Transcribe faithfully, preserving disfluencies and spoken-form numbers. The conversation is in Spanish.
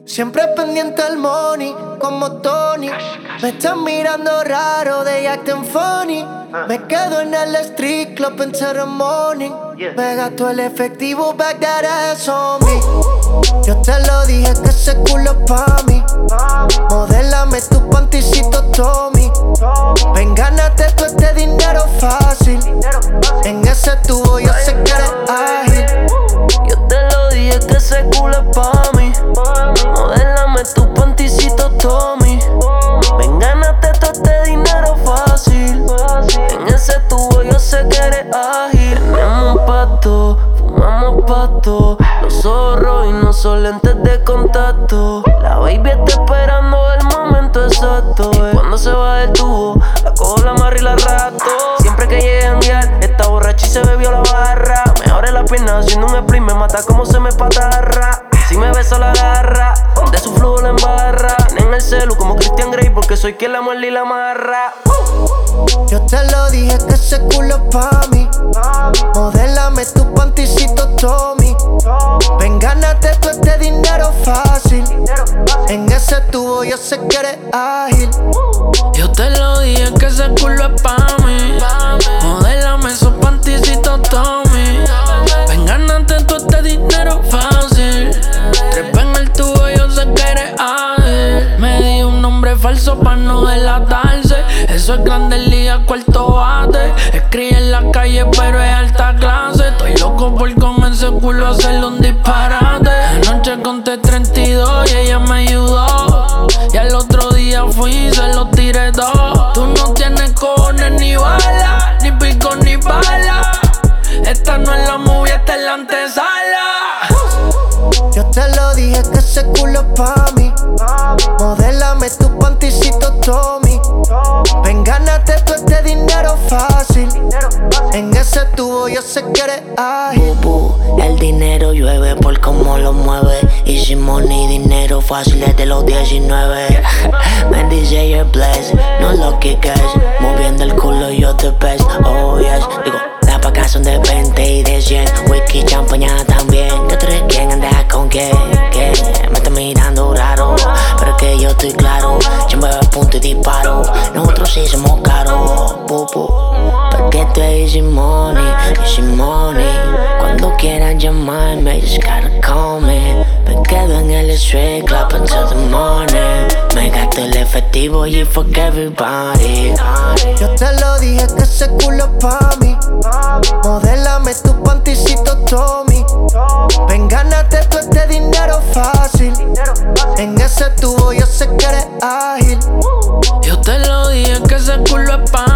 Siempre pendiente al money, como Tony. Me están mirando raro, they acting funny. Me quedo en el street club until the morning. Me gasto el efectivo, back that ass on me. Yo te lo dije que ese culo es pa' mí. Modélame tu panticito Tommy. Ven, gánate todo este dinero fácil. En ese tubo yo sé que eres ágil. Yo te lo dije que ese culo es pa' mí. Modélame tu panticito Tommy. Ven, gánate todo este dinero fácil. En ese tubo yo sé que eres ágil. Tenemos un pato, fumamos pato. Los zorros y no son lentes de contacto. La baby está esperando el momento exacto. Y cuando se va del tubo, la cojo, la amarro y la rato. Siempre que llegue a enviar, está borracha y se bebió la barra. Me abre la pierna haciendo un split, me mata como se me patarra. Si me besa la agarra, de su flujo la embarra. En el celu como Christian Grey porque soy quien la muerde y la amarra. Yo te lo dije que ese culo es pa' mí. Modélame tu panticito Tommy. Ven, gánate todo este dinero fácil. En ese tubo yo sé que eres ágil. Yo te lo dije que ese culo es pa' mí. Modélame esos panticitos Tommy. Ven, gánate todo este dinero fácil. Trepa en el tubo, yo sé que eres ágil. Me di un nombre falso pa' no delatarse. Eso es grande liga, cuarto bate. Escribe en la calle pero es alta clase. Estoy loco por con ese culo hacerle un disparate. Anoche conté treinta y dos y ella me ayudó. Y al otro día fui y se lo tiré todo. Tú no tienes cojones ni bala, ni pico ni bala. Esta no es la movie, esta es la antesala. Yo te lo dije que ese culo es pa' mí. Modélame tu panticito Tommy. Ven, gánate todo este dinero fácil. En ese tubo yo sé que eres ágil. Bu, bu, el dinero llueve por cómo lo mueve. Easy money, dinero fácil desde los diecinueve. Me dice you're blessed, no lucky guys. Moviendo el culo yo the best, oh yes. Digo, las pacas son de veinte y de cien. Whisky, champaña también. ¿Qué tú eres quién? Andas con quién? ¿Qué? Me está mirando raro, pero que yo estoy claro. Siempre a punto y disparo. Nosotros sí somos caros, bu, bu. Porque esto es easy money, easy money. Cuando quieras llamarme, just gotta call me. Me quedo en el street club until the morning. Me gasto el efectivo y fuck everybody. Yo te lo dije que ese culo es pa' mí. Modélame tu panticito Tommy. Ven, gánate todo este dinero fácil. En ese tubo yo sé que eres ágil. Yo te lo dije que ese culo es pa'